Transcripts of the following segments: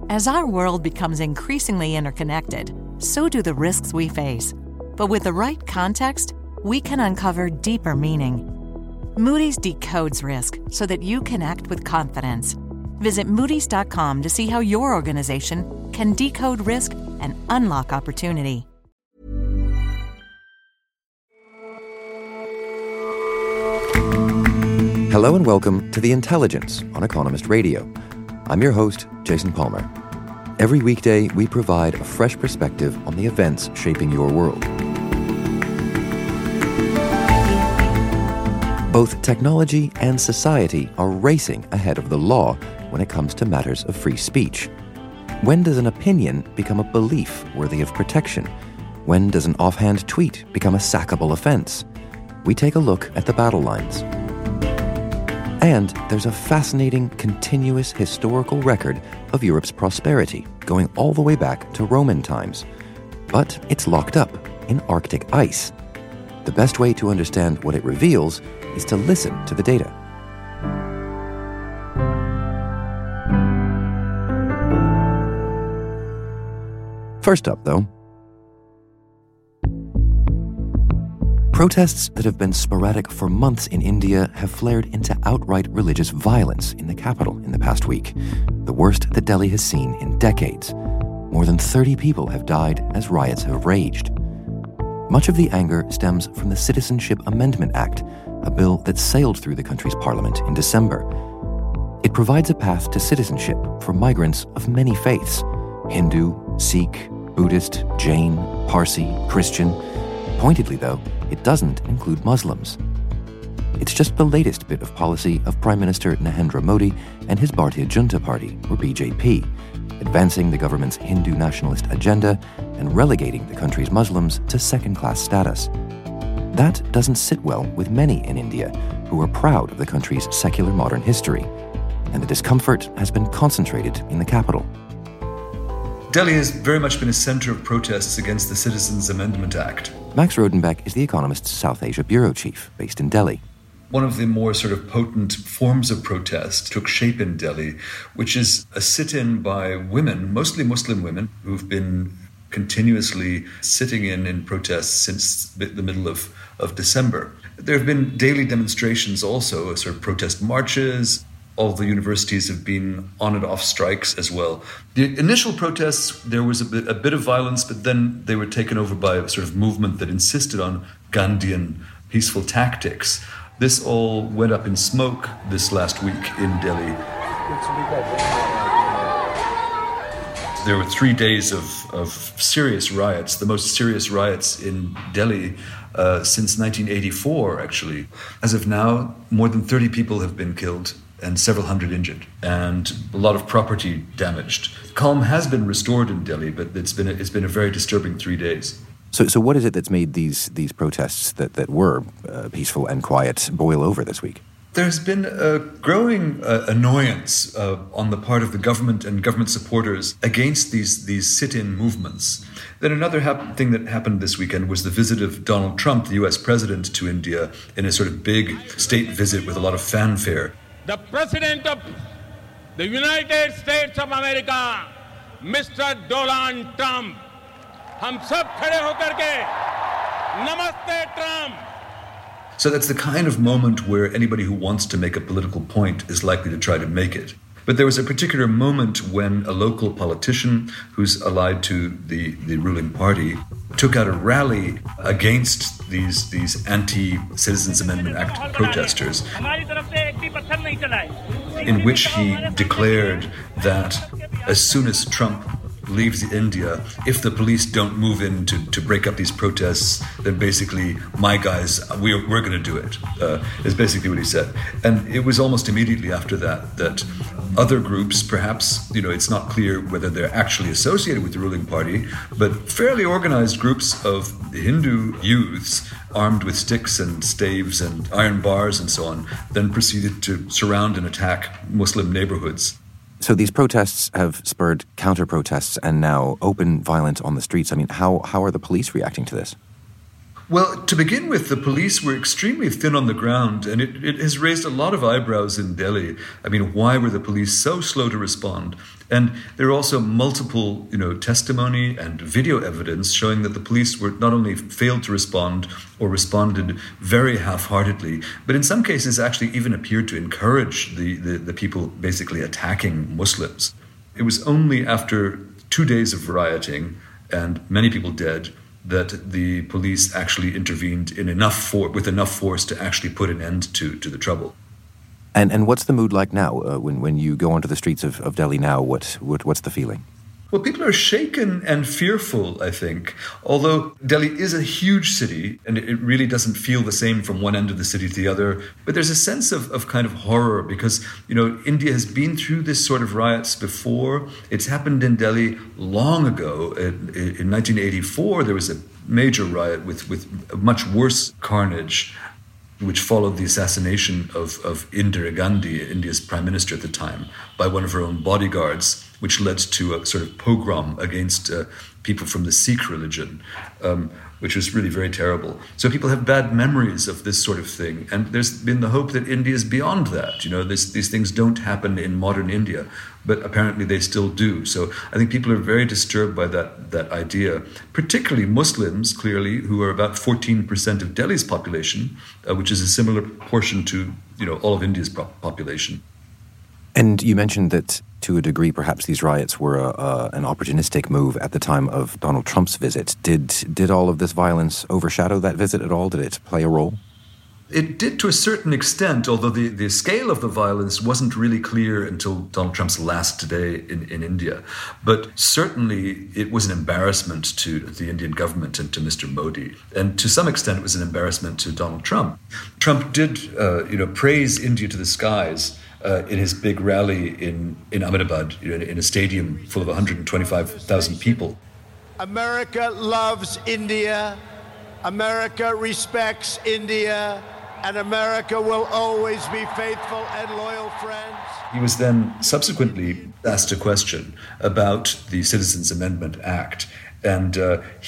As our world becomes increasingly interconnected, so do the risks we face. But with the right context, we can uncover deeper meaning. Moody's decodes risk so that you can act with confidence. Visit Moody's.com to see how your organization can decode risk and unlock opportunity. Hello and welcome to The Intelligence on Economist Radio. I'm your host, Jason Palmer. Every weekday, we provide a fresh perspective on the events shaping your world. Both technology and society are racing ahead of the law when it comes to matters of free speech. When does an opinion become a belief worthy of protection? When does an offhand tweet become a sackable offense? We take a look at the battle lines. And there's a fascinating, continuous historical record of Europe's prosperity, going all the way back to Roman times. But it's locked up in Arctic ice. The best way to understand what it reveals is to listen to the data. First up, though, protests that have been sporadic for months in India have flared into outright religious violence in the capital in the past week, the worst that Delhi has seen in decades. More than 30 people have died as riots have raged. Much of the anger stems from the Citizenship Amendment Act, a bill that sailed through the country's parliament in December. It provides a path to citizenship for migrants of many faiths: Hindu, Sikh, Buddhist, Jain, Parsi, Christian. Pointedly, though, it doesn't include Muslims. It's just the latest bit of policy of Prime Minister Narendra Modi and his Bharatiya Janata Party, or BJP, advancing the government's Hindu nationalist agenda and relegating the country's Muslims to second-class status. That doesn't sit well with many in India, who are proud of the country's secular modern history, and the discomfort has been concentrated in the capital. Delhi has very much been a center of protests against the Citizens Amendment Act. Max Rodenbeck is The Economist's South Asia bureau chief, based in Delhi. One of the more sort of potent forms of protest took shape in Delhi, which is a sit-in by women, mostly Muslim women, who've been continuously sitting in protests since the middle of December. There have been daily demonstrations also, sort of protest marches. All the universities have been on and off strikes as well. The initial protests, there was a bit of violence, but then they were taken over by a sort of movement that insisted on Gandhian peaceful tactics. This all went up in smoke this last week in Delhi. There were 3 days of serious riots, the most serious riots in Delhi since 1984, actually. As of now, more than 30 people have been killed and several hundred injured, and a lot of property damaged. Calm has been restored in Delhi, but it's been a very disturbing 3 days. So what is it that's made these protests that were peaceful and quiet boil over this week? There's been a growing annoyance on the part of the government and government supporters against these sit-in movements. Then another thing that happened this weekend was the visit of Donald Trump, the U.S. president, to India in a sort of big state visit with a lot of fanfare. The President of the United States of America, Mr. Donald Trump. हम सब खड़े होकर के नमस्ते Trump. So that's the kind of moment where anybody who wants to make a political point is likely to try to make it. But there was a particular moment when a local politician who's allied to the ruling party took out a rally against these anti-Citizens Amendment Act protesters, in which he declared that as soon as Trump leaves India, if the police don't move in to break up these protests, then basically, my guys, we're going to do it, is basically what he said. And it was almost immediately after that other groups, perhaps, it's not clear whether they're actually associated with the ruling party, but fairly organized groups of Hindu youths armed with sticks and staves and iron bars and so on, then proceeded to surround and attack Muslim neighborhoods. So these protests have spurred counter-protests and now open violence on the streets. I mean, how are the police reacting to this? Well, to begin with, the police were extremely thin on the ground, and it has raised a lot of eyebrows in Delhi. I mean, why were the police so slow to respond? And there are also multiple, testimony and video evidence showing that the police were not only failed to respond or responded very half-heartedly, but in some cases actually even appeared to encourage the people basically attacking Muslims. It was only after 2 days of rioting and many people dead that the police actually intervened with enough force to actually put an end to the trouble. And what's the mood like now? When you go onto the streets of Delhi now, what's the feeling? Well, people are shaken and fearful, I think. Although Delhi is a huge city, and it really doesn't feel the same from one end of the city to the other. But there's a sense of kind of horror because, India has been through this sort of riots before. It's happened in Delhi long ago. In 1984, there was a major riot with much worse carnage, which followed the assassination of Indira Gandhi, India's prime minister at the time, by one of her own bodyguards, which led to a sort of pogrom against people from the Sikh religion, which was really very terrible. So people have bad memories of this sort of thing. And there's been the hope that India is beyond that. These things don't happen in modern India, but apparently they still do. So I think people are very disturbed by that idea, particularly Muslims, clearly, who are about 14% of Delhi's population, which is a similar proportion to, all of India's population. And you mentioned that, to a degree, perhaps these riots were an opportunistic move at the time of Donald Trump's visit. Did all of this violence overshadow that visit at all? Did it play a role? It did to a certain extent, although the scale of the violence wasn't really clear until Donald Trump's last day in India. But certainly it was an embarrassment to the Indian government and to Mr. Modi. And to some extent it was an embarrassment to Donald Trump. Trump did praise India to the skies in his big rally in Ahmedabad, in a stadium full of 125,000 people. America loves India. America respects India. And America will always be faithful and loyal friends. He was then subsequently asked a question about the Citizens Amendment Act. And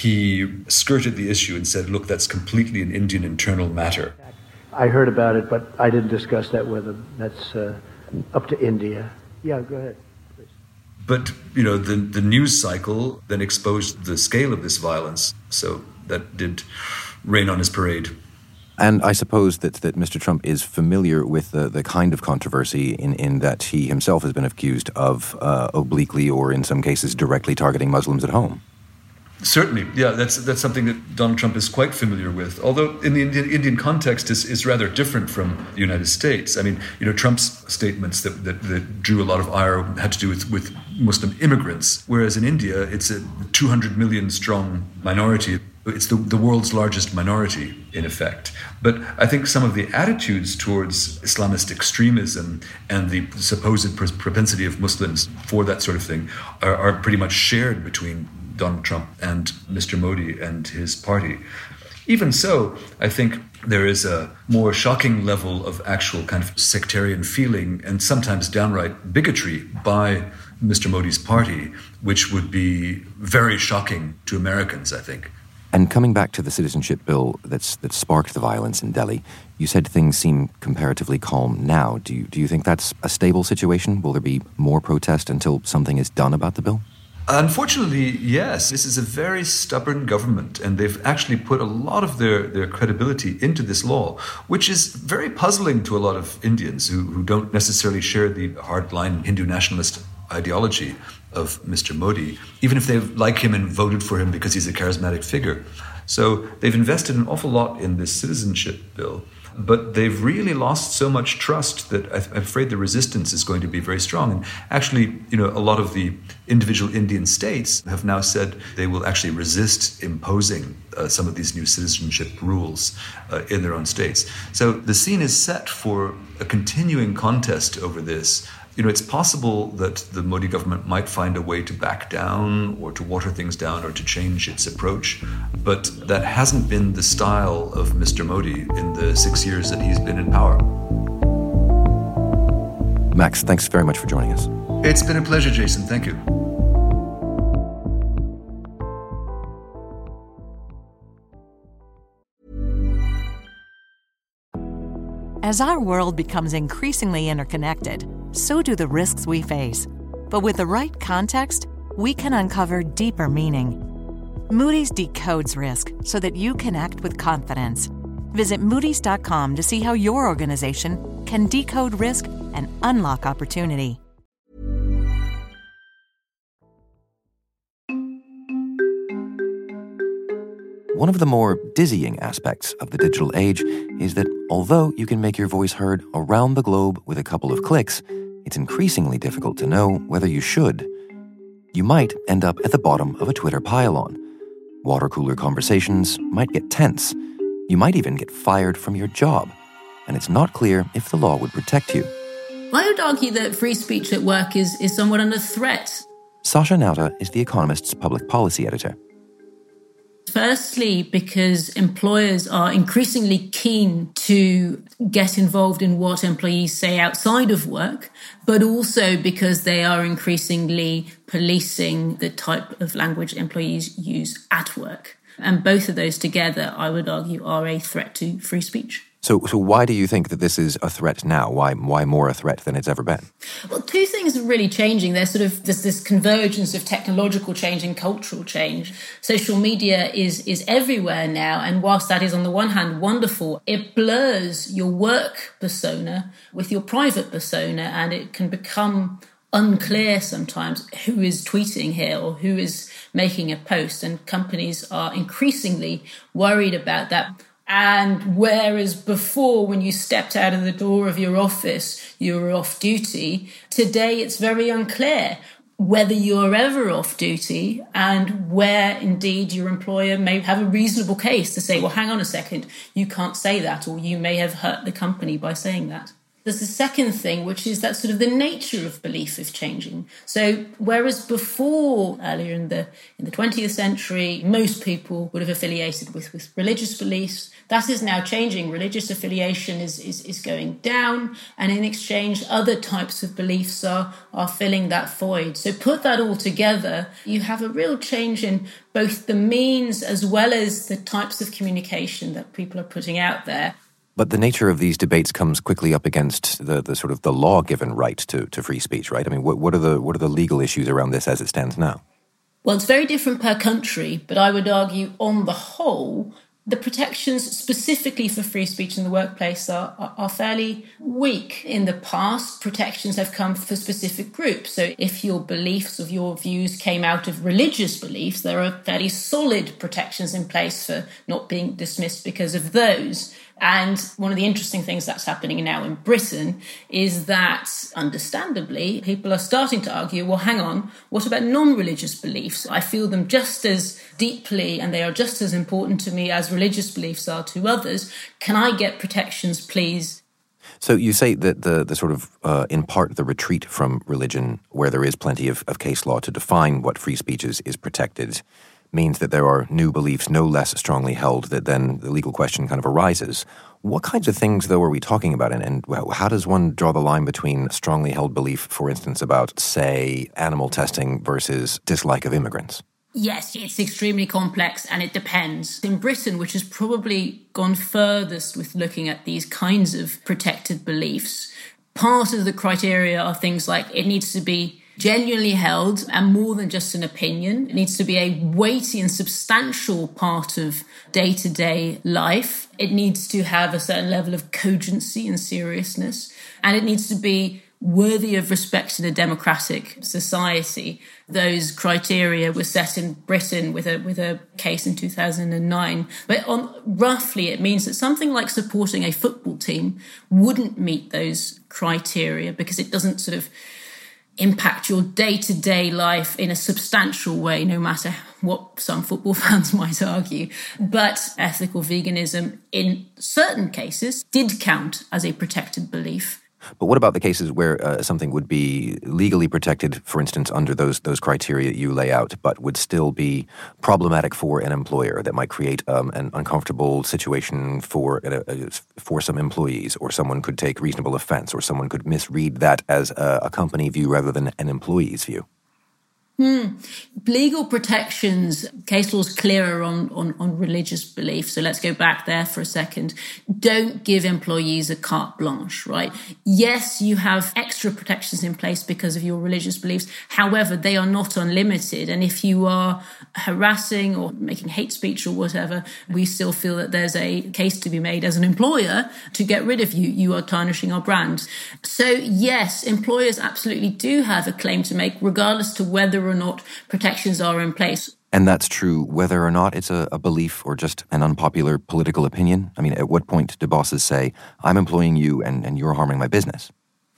he skirted the issue and said, look, that's completely an Indian internal matter. I heard about it, but I didn't discuss that with him. That's up to India. Yeah, go ahead, please. But, the news cycle then exposed the scale of this violence. So that did rain on his parade. And I suppose that Mr. Trump is familiar with the kind of controversy in that he himself has been accused of obliquely or in some cases directly targeting Muslims at home. Certainly, yeah, that's something that Donald Trump is quite familiar with. Although in the Indian context is rather different from the United States. I mean, Trump's statements that drew a lot of ire had to do with Muslim immigrants, whereas in India it's a 200 million strong minority. It's the world's largest minority, in effect. But I think some of the attitudes towards Islamist extremism and the supposed propensity of Muslims for that sort of thing are pretty much shared between Donald Trump and Mr. Modi and his party. Even so, I think there is a more shocking level of actual kind of sectarian feeling and sometimes downright bigotry by Mr. Modi's party, which would be very shocking to Americans, I think. And coming back to the citizenship bill that sparked the violence in Delhi, you said things seem comparatively calm now. Do you think that's a stable situation? Will there be more protest until something is done about the bill? Unfortunately, yes. This is a very stubborn government, and they've actually put a lot of their credibility into this law, which is very puzzling to a lot of Indians who don't necessarily share the hardline Hindu nationalist ideology of Mr. Modi, even if they like him and voted for him because he's a charismatic figure. So they've invested an awful lot in this citizenship bill, but they've really lost so much trust that I'm afraid the resistance is going to be very strong. And actually, a lot of the individual Indian states have now said they will actually resist imposing some of these new citizenship rules in their own states. So the scene is set for a continuing contest over this. It's possible that the Modi government might find a way to back down or to water things down or to change its approach. But that hasn't been the style of Mr. Modi in the 6 years that he's been in power. Max, thanks very much for joining us. It's been a pleasure, Jason. Thank you. As our world becomes increasingly interconnected, so do the risks we face. But with the right context, we can uncover deeper meaning. Moody's decodes risk so that you can act with confidence. Visit Moody's.com to see how your organization can decode risk and unlock opportunity. One of the more dizzying aspects of the digital age is that although you can make your voice heard around the globe with a couple of clicks, it's increasingly difficult to know whether you should. You might end up at the bottom of a Twitter pile-on. Water cooler conversations might get tense. You might even get fired from your job. And it's not clear if the law would protect you. I would argue that free speech at work is somewhat under threat. Sasha Nauta is The Economist's public policy editor. Firstly, because employers are increasingly keen to get involved in what employees say outside of work, but also because they are increasingly policing the type of language employees use at work. And both of those together, I would argue, are a threat to free speech. So why do you think that this is a threat now? Why more a threat than it's ever been? Well, two things are really changing. There's this convergence of technological change and cultural change. Social media is everywhere now. And whilst that is on the one hand wonderful, it blurs your work persona with your private persona, and it can become unclear sometimes who is tweeting here or who is making a post. And companies are increasingly worried about that. And whereas before, when you stepped out of the door of your office, you were off duty, today it's very unclear whether you're ever off duty and where indeed your employer may have a reasonable case to say, well, hang on a second, you can't say that, or you may have hurt the company by saying that. There's the second thing, which is that sort of the nature of belief is changing. So whereas before, earlier in the 20th century, most people would have affiliated with religious beliefs, that is now changing. Religious affiliation is going down, and in exchange, other types of beliefs are filling that void. So put that all together, you have a real change in both the means as well as the types of communication that people are putting out there. But the nature of these debates comes quickly up against the sort of the law-given right to free speech, right? I mean, what are the legal issues around this as it stands now? Well, it's very different per country, but I would argue on the whole, the protections specifically for free speech in the workplace are fairly weak. In the past, protections have come for specific groups. So if your beliefs or your views came out of religious beliefs, there are fairly solid protections in place for not being dismissed because of those. And one of the interesting things that's happening now in Britain is that, understandably, people are starting to argue, well, hang on, what about non-religious beliefs? I feel them just as deeply and they are just as important to me as religious beliefs are to others. Can I get protections, please? So you say that the sort of, in part, the retreat from religion, where there is plenty of case law to define what free speech is protected, means that there are new beliefs no less strongly held, that then the legal question kind of arises. What kinds of things, though, are we talking about? And how does one draw the line between strongly held belief, for instance, about, say, animal testing versus dislike of immigrants? Yes, it's extremely complex and it depends. In Britain, which has probably gone furthest with looking at these kinds of protected beliefs, part of the criteria are things like it needs to be genuinely held and more than just an opinion. It needs to be a weighty and substantial part of day-to-day life. It needs to have a certain level of cogency and seriousness. And it needs to be worthy of respect in a democratic society. Those criteria were set in Britain with a case in 2009. But roughly, it means that something like supporting a football team wouldn't meet those criteria because it doesn't sort of impact your day-to-day life in a substantial way, no matter what some football fans might argue. But ethical veganism, in certain cases, did count as a protected belief. But what about the cases where something would be legally protected, for instance, under those criteria you lay out, but would still be problematic for an employer that might create an uncomfortable situation for some employees, or someone could take reasonable offense, or someone could misread that as a company view rather than an employee's view? Legal protections, case law's clearer on religious belief. So let's go back there for a second. Don't give employees a carte blanche, right? Yes, you have extra protections in place because of your religious beliefs. However, they are not unlimited. And if you are harassing or making hate speech or whatever, we still feel that there's a case to be made as an employer to get rid of you. You are tarnishing our brand. So yes, employers absolutely do have a claim to make, regardless to whether or not protections are in place. And that's true whether or not it's a belief or just an unpopular political opinion? I mean, at what point do bosses say, I'm employing you and you're harming my business?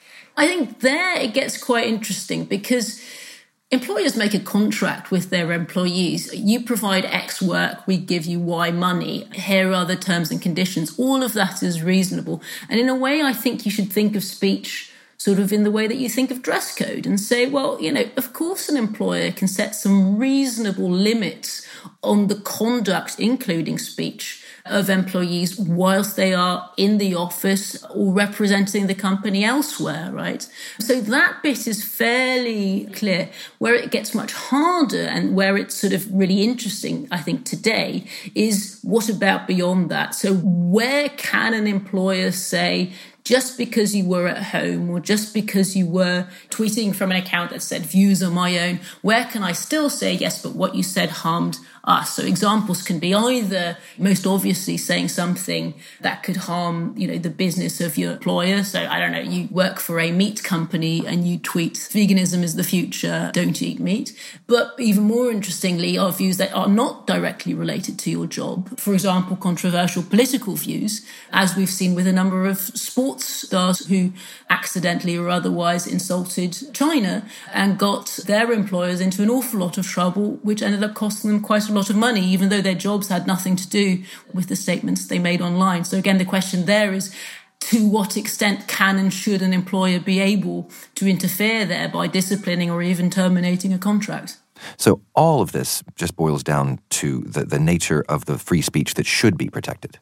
I think there it gets quite interesting because employers make a contract with their employees. You provide X work, we give you Y money. Here are the terms and conditions. All of that is reasonable. And in a way, I think you should think of speech sort of in the way that you think of dress code and say, well, of course an employer can set some reasonable limits on the conduct, including speech, of employees whilst they are in the office or representing the company elsewhere, right? So that bit is fairly clear. Where it gets much harder and where it's sort of really interesting, I think, today is what about beyond that? So where can an employer say, just because you were at home or just because you were tweeting from an account that said views are my own, where can I still say, yes, but what you said harmed us? So examples can be either most obviously saying something that could harm, the business of your employer. So I don't know, you work for a meat company and you tweet veganism is the future, don't eat meat. But even more interestingly are views that are not directly related to your job. For example, controversial political views, as we've seen with a number of sports stars who accidentally or otherwise insulted China and got their employers into an awful lot of trouble, which ended up costing them quite a lot of money, even though their jobs had nothing to do with the statements they made online. So again, the question there is, to what extent can and should an employer be able to interfere there by disciplining or even terminating a contract? So all of this just boils down to the nature of the free speech that should be protected.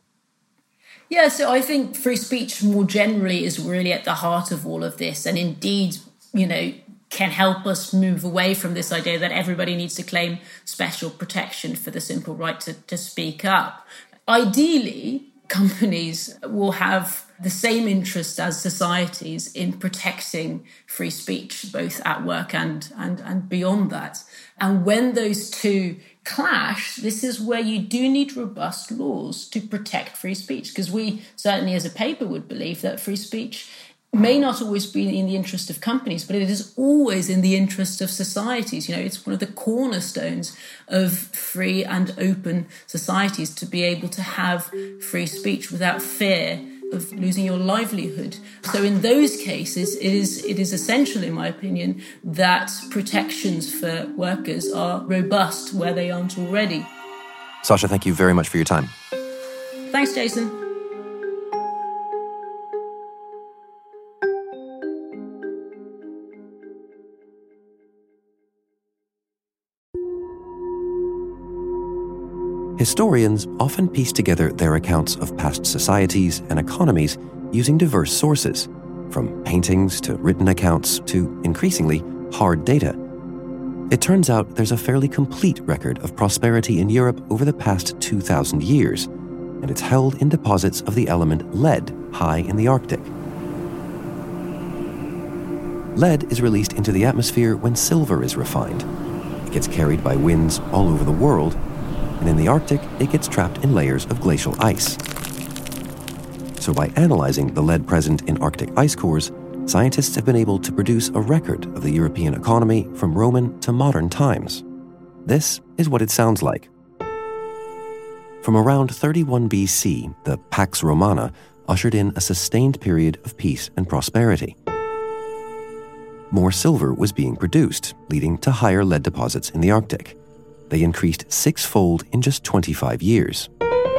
Yeah, so I think free speech more generally is really at the heart of all of this, and indeed, can help us move away from this idea that everybody needs to claim special protection for the simple right to speak up. Ideally, companies will have the same interest as societies in protecting free speech, both at work and beyond that. And when those two clash, this is where you do need robust laws to protect free speech, because we certainly as a paper would believe that free speech may not always be in the interest of companies, but it is always in the interest of societies. It's one of the cornerstones of free and open societies to be able to have free speech without fear of losing your livelihood. So in those cases, it is essential, in my opinion, that protections for workers are robust where they aren't already. Sasha, thank you very much for your time. Thanks, Jason. Historians often piece together their accounts of past societies and economies using diverse sources, from paintings to written accounts to, increasingly, hard data. It turns out there's a fairly complete record of prosperity in Europe over the past 2,000 years, and it's held in deposits of the element lead high in the Arctic. Lead is released into the atmosphere when silver is refined. It gets carried by winds all over the world, and in the Arctic, it gets trapped in layers of glacial ice. So by analyzing the lead present in Arctic ice cores, scientists have been able to produce a record of the European economy from Roman to modern times. This is what it sounds like. From around 31 BC, the Pax Romana ushered in a sustained period of peace and prosperity. More silver was being produced, leading to higher lead deposits in the Arctic. They increased 6-fold in just 25 years.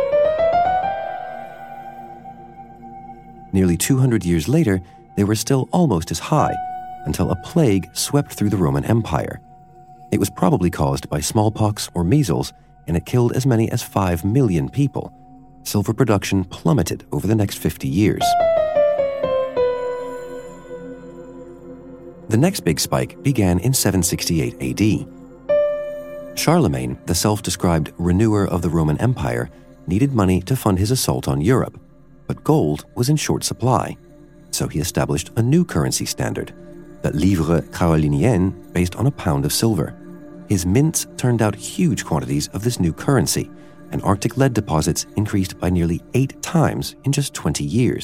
Nearly 200 years later, they were still almost as high, until a plague swept through the Roman Empire. It was probably caused by smallpox or measles, and it killed as many as 5 million people. Silver production plummeted over the next 50 years. The next big spike began in 768 AD. Charlemagne, the self-described renewer of the Roman Empire, needed money to fund his assault on Europe, but gold was in short supply. So he established a new currency standard, the livre carolinien, based on a pound of silver. His mints turned out huge quantities of this new currency, and Arctic lead deposits increased by nearly 8 times in just 20 years.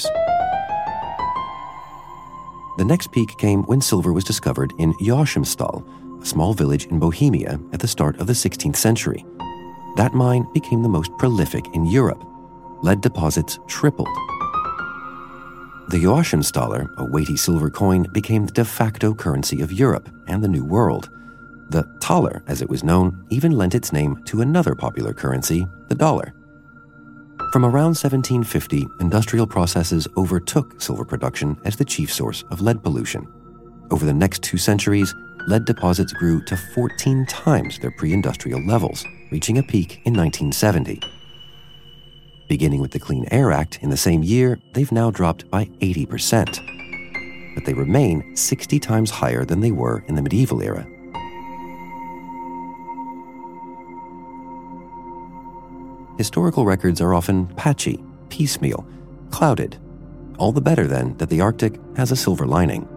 The next peak came when silver was discovered in Joachimsthal, a small village in Bohemia at the start of the 16th century. That mine became the most prolific in Europe. Lead deposits tripled. The Joachimsthaler, a weighty silver coin, became the de facto currency of Europe and the New World. The thaler, as it was known, even lent its name to another popular currency, the dollar. From around 1750, industrial processes overtook silver production as the chief source of lead pollution. Over the next 2 centuries, lead deposits grew to 14 times their pre-industrial levels, reaching a peak in 1970. Beginning with the Clean Air Act in the same year, they've now dropped by 80%. But they remain 60 times higher than they were in the medieval era. Historical records are often patchy, piecemeal, clouded. All the better, then, that the Arctic has a silver lining.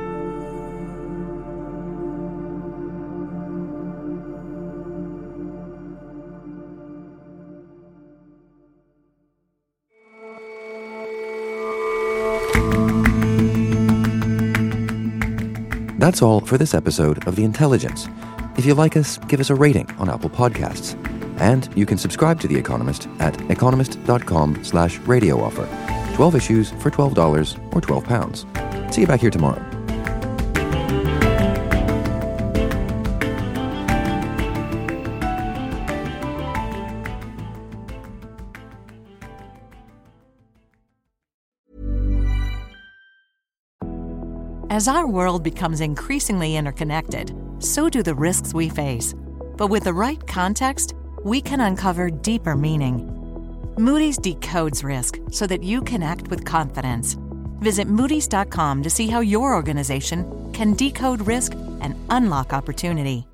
That's all for this episode of The Intelligence. If you like us, give us a rating on Apple Podcasts. And you can subscribe to The Economist at economist.com/radio offer. 12 issues for $12 or £12. See you back here tomorrow. As our world becomes increasingly interconnected, so do the risks we face. But with the right context, we can uncover deeper meaning. Moody's decodes risk so that you can act with confidence. Visit Moody's.com to see how your organization can decode risk and unlock opportunity.